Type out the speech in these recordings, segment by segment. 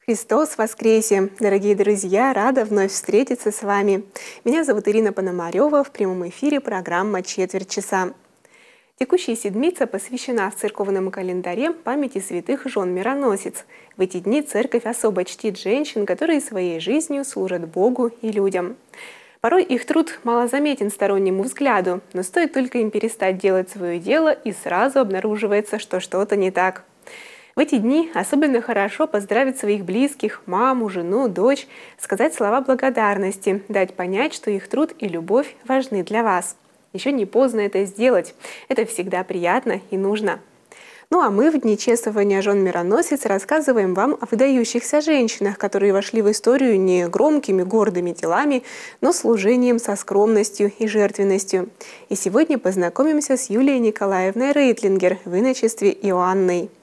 Христос воскресе! Дорогие друзья, рада вновь встретиться с вами. Меня зовут Ирина Пономарева, в прямом эфире программа «Четверть часа». Текущая седмица посвящена в церковном календаре памяти святых жен-мироносиц. В эти дни церковь особо чтит женщин, которые своей жизнью служат Богу и людям. Порой их труд малозаметен стороннему взгляду, но стоит только им перестать делать свое дело, и сразу обнаруживается, что что-то не так. В эти дни особенно хорошо поздравить своих близких, маму, жену, дочь, сказать слова благодарности, дать понять, что их труд и любовь важны для вас. Еще не поздно это сделать. Это всегда приятно и нужно. Ну а мы в дни чествования жен-мироносиц рассказываем вам о выдающихся женщинах, которые вошли в историю не громкими, гордыми делами, но служением со скромностью и жертвенностью. И сегодня познакомимся с Юлией Николаевной Рейтлингер в иночестве Иоанной.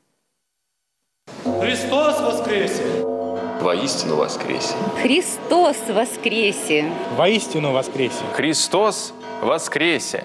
Христос воскресе! Воистину воскресе! Христос воскресе! Воистину воскресе! Христос воскресе!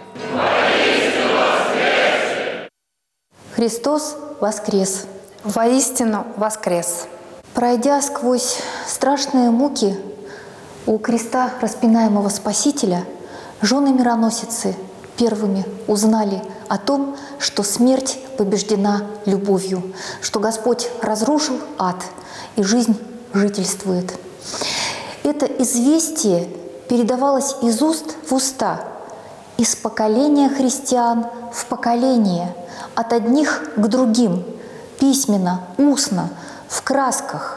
Христос воскрес! Воистину воскрес! Пройдя сквозь страшные муки у креста распинаемого Спасителя, жены-мироносицы первыми узнали о том, что смерть побеждена любовью, что Господь разрушил ад, и жизнь жительствует. Это известие передавалось из уст в уста, из поколения христиан в поколение, от одних к другим, письменно, устно, в красках.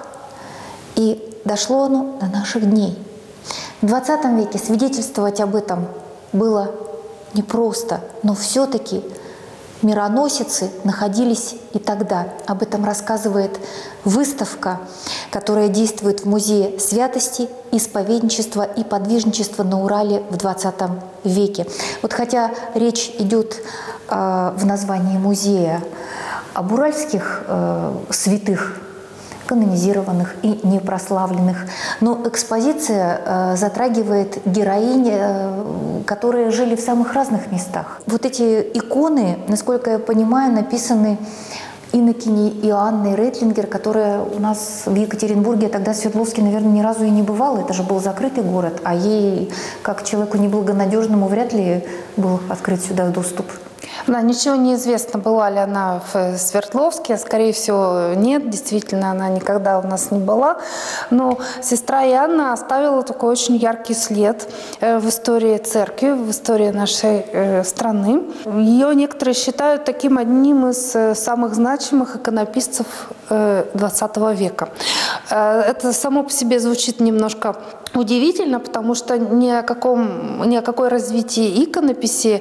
И дошло оно до наших дней. В XX веке свидетельствовать об этом было непросто, но все-таки мироносицы находились и тогда. Об этом рассказывает выставка, которая действует в Музее святости, исповедничества и подвижничества на Урале в XX веке. Вот хотя речь идет в названии музея об уральских святых, канонизированных и непрославленных. Но экспозиция затрагивает героинь, которые жили в самых разных местах. Вот эти иконы, насколько я понимаю, написаны инокиней Иоанной Рейтлингер, которая у нас в Екатеринбурге, тогда в Свердловске, наверное, ни разу и не бывала. Это же был закрытый город, а ей, как человеку неблагонадежному, вряд ли был открыт сюда доступ. Да, ничего не известно, была ли она в Свердловске. Скорее всего, нет. Действительно, она никогда у нас не была. Но сестра Иоанна оставила такой очень яркий след в истории церкви, в истории нашей страны. Ее некоторые считают таким одним из самых значимых иконописцев XX века. Это само по себе звучит немножко удивительно, потому что ни о какой развитии иконописи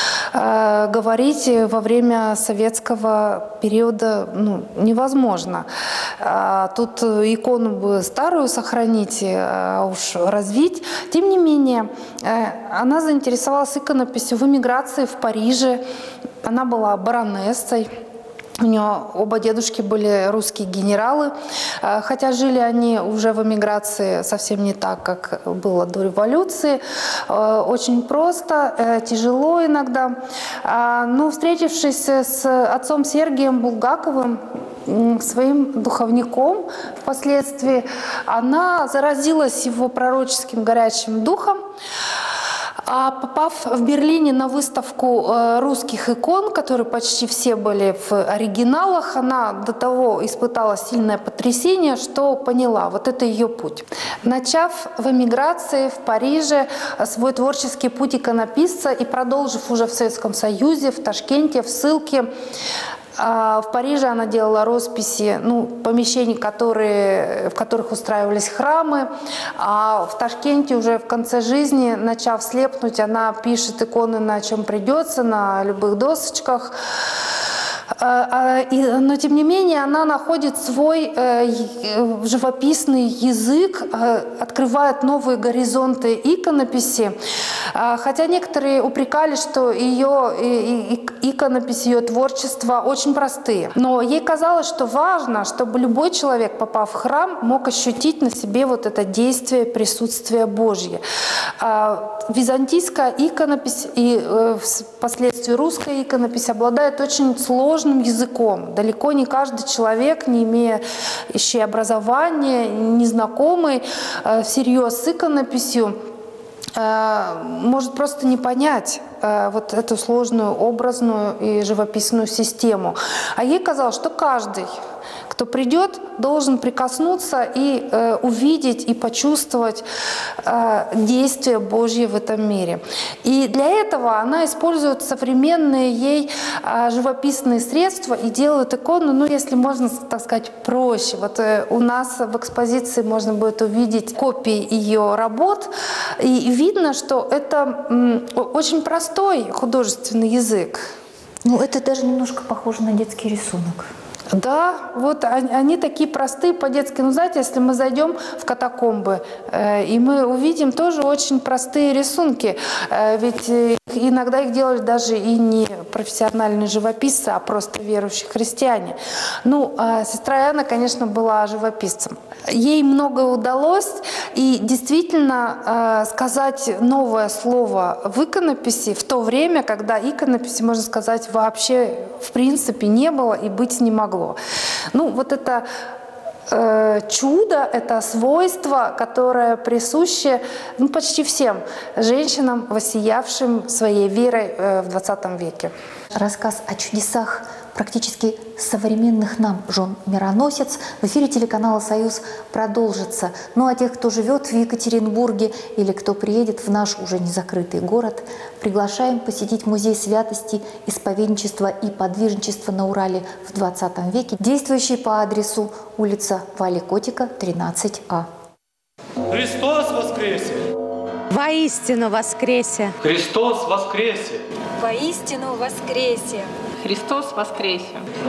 говорить во время советского периода невозможно. Тут икону бы старую сохранить, а уж развить. Тем не менее, она заинтересовалась иконописью в эмиграции в Париже. Она была баронессой. У нее оба дедушки были русские генералы, хотя жили они уже в эмиграции совсем не так, как было до революции. Очень просто, тяжело иногда. Но встретившись с отцом Сергием Булгаковым, своим духовником впоследствии, она заразилась его пророческим горячим духом. А попав в Берлине на выставку русских икон, которые почти все были в оригиналах, она до того испытала сильное потрясение, что поняла, вот это ее путь. Начав в эмиграции в Париже свой творческий путь иконописца и продолжив уже в Советском Союзе, в Ташкенте, в ссылке, в Париже она делала росписи помещений, в которых устраивались храмы. А в Ташкенте уже в конце жизни, начав слепнуть, она пишет иконы на чем придется, на любых досочках. Но, тем не менее, она находит свой живописный язык, открывает новые горизонты иконописи. Хотя некоторые упрекали, что ее иконопись, ее творчество очень простые. Но ей казалось, что важно, чтобы любой человек, попав в храм, мог ощутить на себе вот это действие присутствия Божье. Византийская иконопись и впоследствии русская иконопись обладает очень сложной сложным языком. Далеко не каждый человек, не имеющий образования, незнакомый всерьез с иконописью, может просто не понять вот эту сложную образную и живописную систему. А ей казалось, что каждый, кто придет, должен прикоснуться и увидеть и почувствовать действие Божье в этом мире. И для этого она использует современные ей живописные средства и делает икону, ну, если можно так сказать, проще. Вот у нас в экспозиции можно будет увидеть копии ее работ, и видно, что это очень простой художественный язык. Ну, это даже немножко похоже на детский рисунок. Да, вот они такие простые по-детски. Ну, знаете, если мы зайдем в катакомбы, и мы увидим тоже очень простые рисунки, ведь иногда их делали даже и не профессиональные живописцы, а просто верующие христиане. Ну, сестра Иоанна, конечно, была живописцем. Ей многое удалось, и действительно сказать новое слово в иконописи в то время, когда иконописи, можно сказать, вообще в принципе не было и быть не могло. Ну, вот это чудо, это свойство, которое присуще почти всем женщинам, воссиявшим своей верой в 20 веке. Рассказ о чудесах практически современных нам жен-мироносец в эфире телеканала «Союз» продолжится. Ну а тех, кто живет в Екатеринбурге или кто приедет в наш уже не закрытый город, приглашаем посетить музей святости, исповедничества и подвижничества на Урале в 20 веке, действующий по адресу улица Вали Котика, 13А. Христос воскресе! Воистину воскресе! Христос воскресе! Воистину воскресе! Христос воскресе!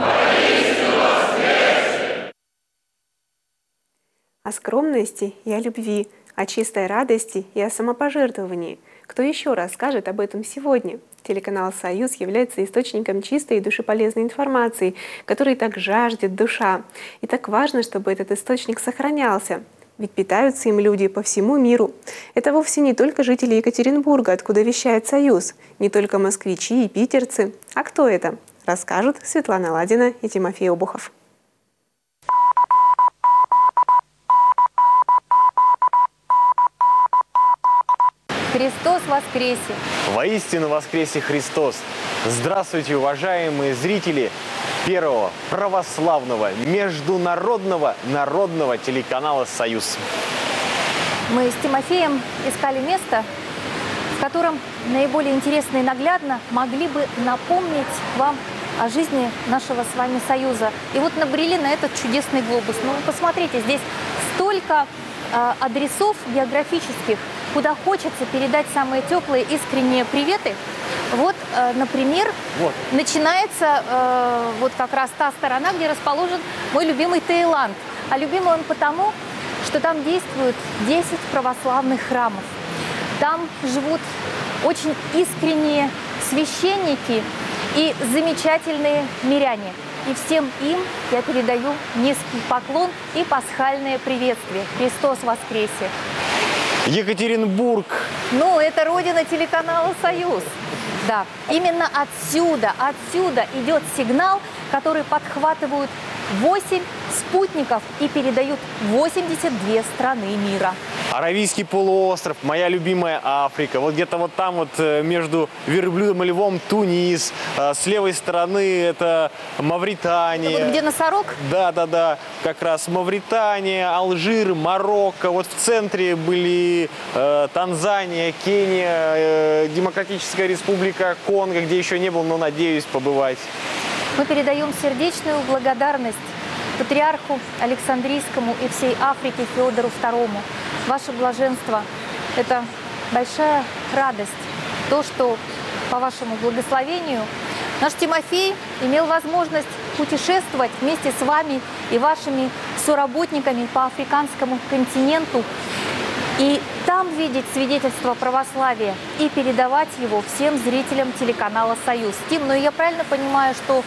О скромности и о любви, о чистой радости и о самопожертвовании. Кто еще расскажет об этом сегодня? Телеканал «Союз» является источником чистой и душеполезной информации, которой так жаждет душа. И так важно, чтобы этот источник сохранялся. Ведь питаются им люди по всему миру. Это вовсе не только жители Екатеринбурга, откуда вещает «Союз», не только москвичи и питерцы. А кто это? Расскажут Светлана Ладина и Тимофей Обухов. Христос воскресе! Воистину воскресе Христос! Здравствуйте, уважаемые зрители первого православного международного народного телеканала «Союз». Мы с Тимофеем искали место, в котором наиболее интересно и наглядно могли бы напомнить вам о жизни нашего с вами Союза. И вот набрели на этот чудесный глобус. Ну, посмотрите, здесь столько адресов географических, куда хочется передать самые теплые, искренние приветы. Вот, например, начинается вот как раз та сторона, где расположен мой любимый Таиланд. А любимый он потому, что там действуют 10 православных храмов. Там живут очень искренние священники и замечательные миряне. И всем им я передаю низкий поклон и пасхальное приветствие. Христос воскресе! Екатеринбург. Ну, это родина телеканала «Союз». Да, именно отсюда идет сигнал, который подхватывают 8 спутников и передают 82 страны мира. Аравийский полуостров, моя любимая Африка. Вот где-то вот там вот между Верблюдом и Львом Тунис. С левой стороны это Мавритания. Это вот где носорог? Да. Как раз Мавритания, Алжир, Марокко. Вот в центре были Танзания, Кения, Демократическая Республика Конго, где еще не был, но надеюсь побывать. Мы передаем сердечную благодарность патриарху Александрийскому и всей Африке Феодору II. Ваше блаженство – это большая радость. То, что по вашему благословению наш Тимофей имел возможность путешествовать вместе с вами и вашими соработниками по африканскому континенту и там видеть свидетельство православия и передавать его всем зрителям телеканала «Союз». Тим, ну я правильно понимаю, что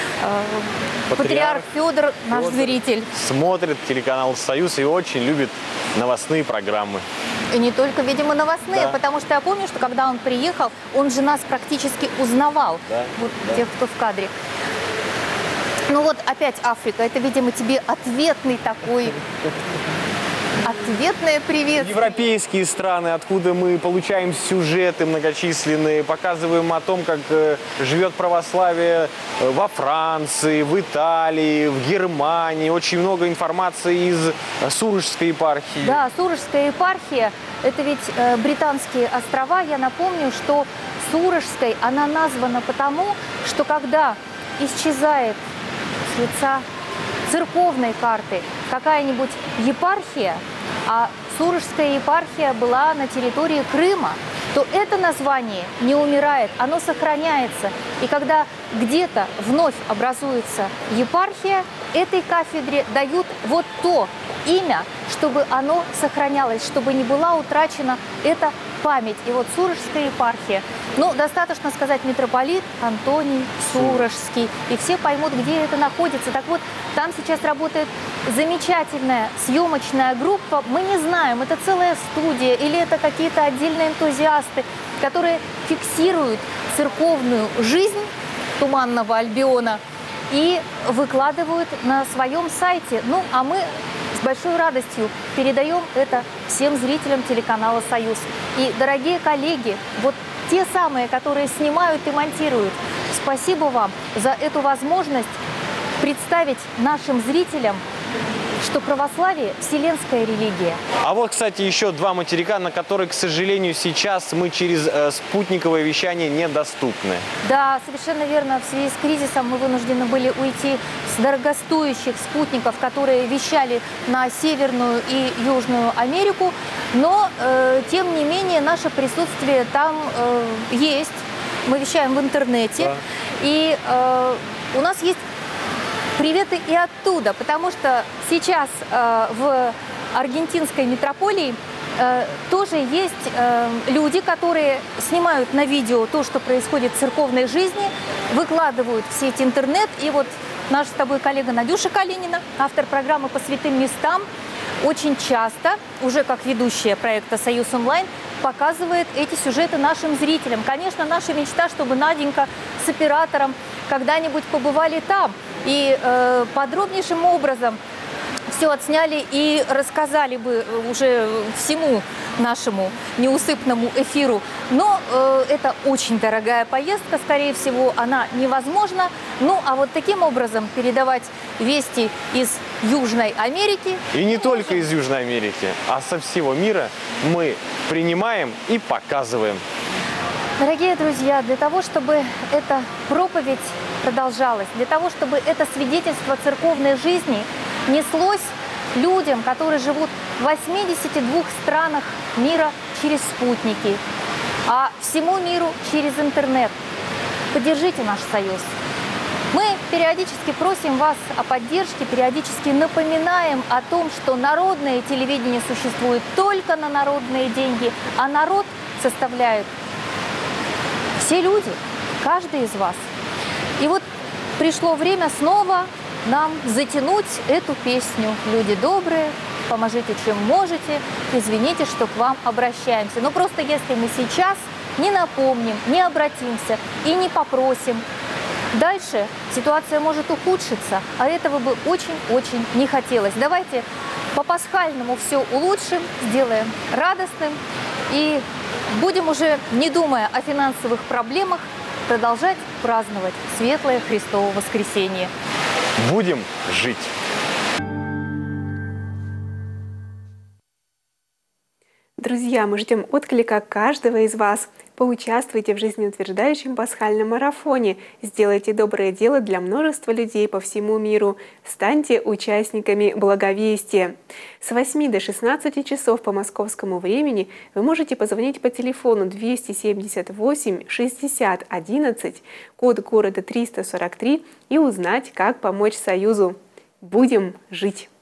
патриарх Федор наш зритель? Смотрит телеканал «Союз» и очень любит новостные программы. И не только, видимо, новостные, да. Потому что я помню, что когда он приехал, он же нас практически узнавал, тех, кто в кадре. Ну вот опять Африка. Это, видимо, тебе ответный такой... Ответное привет. Европейские страны, откуда мы получаем сюжеты многочисленные, показываем о том, как живет православие во Франции, в Италии, в Германии. Очень много информации из Сурожской епархии. Да, Сурожская епархия – это ведь Британские острова. Я напомню, что Сурожской она названа потому, что когда исчезает с лица церковной карты какая-нибудь епархия, а Сурожская епархия была на территории Крыма, то это название не умирает, оно сохраняется. И когда где-то вновь образуется епархия, этой кафедре дают вот то имя, чтобы оно сохранялось, чтобы не была утрачена эта память. И вот Сурожская епархия. Ну, достаточно сказать митрополит Антоний Сурожский, и все поймут, где это находится. Так вот, там сейчас работает замечательная съемочная группа. Мы не знаем, это целая студия или это какие-то отдельные энтузиасты, которые фиксируют церковную жизнь Туманного Альбиона и выкладывают на своем сайте. Ну, а мы с большой радостью передаем это всем зрителям телеканала «Союз». И, дорогие коллеги, вот те самые, которые снимают и монтируют, спасибо вам за эту возможность представить нашим зрителям, что православие – вселенская религия. А вот, кстати, еще два материка, на которые, к сожалению, сейчас мы через спутниковое вещание недоступны. Да, совершенно верно. В связи с кризисом мы вынуждены были уйти с дорогостоящих спутников, которые вещали на Северную и Южную Америку. Но, тем не менее, наше присутствие там есть. Мы вещаем в интернете. Да. И у нас есть приветы и оттуда, потому что сейчас в аргентинской метрополии тоже есть люди, которые снимают на видео то, что происходит в церковной жизни, выкладывают в сеть интернет. И вот наша с тобой коллега Надюша Калинина, автор программы «По святым местам», очень часто, уже как ведущая проекта «Союз онлайн», показывает эти сюжеты нашим зрителям. Конечно, наша мечта, чтобы Наденька с оператором когда-нибудь побывали там и подробнейшим образом все отсняли и рассказали бы уже всему нашему неусыпному эфиру. Но это очень дорогая поездка, скорее всего, она невозможна. Ну, а вот таким образом передавать вести из Южной Америки. И не только из Южной Америки, а со всего мира мы принимаем и показываем. Дорогие друзья, для того, чтобы эта проповедь продолжалась, для того, чтобы это свидетельство церковной жизни неслось людям, которые живут в 82 странах мира через спутники, а всему миру через интернет. Поддержите наш союз. Мы периодически просим вас о поддержке, периодически напоминаем о том, что народное телевидение существует только на народные деньги, а народ составляют все люди, каждый из вас. И вот пришло время снова нам затянуть эту песню. Люди добрые, поможите, чем можете, извините, что к вам обращаемся. Но просто если мы сейчас не напомним, не обратимся и не попросим, дальше ситуация может ухудшиться, а этого бы очень-очень не хотелось. Давайте по-пасхальному все улучшим, сделаем радостным и будем уже, не думая о финансовых проблемах, продолжать праздновать Светлое Христово Воскресенье. Будем жить! Друзья, мы ждем отклика каждого из вас. Поучаствуйте в жизнеутверждающем пасхальном марафоне. Сделайте доброе дело для множества людей по всему миру. Станьте участниками благовестия. С 8 до 16 часов по московскому времени вы можете позвонить по телефону 278 60 11, код города 343, и узнать, как помочь Союзу. Будем жить!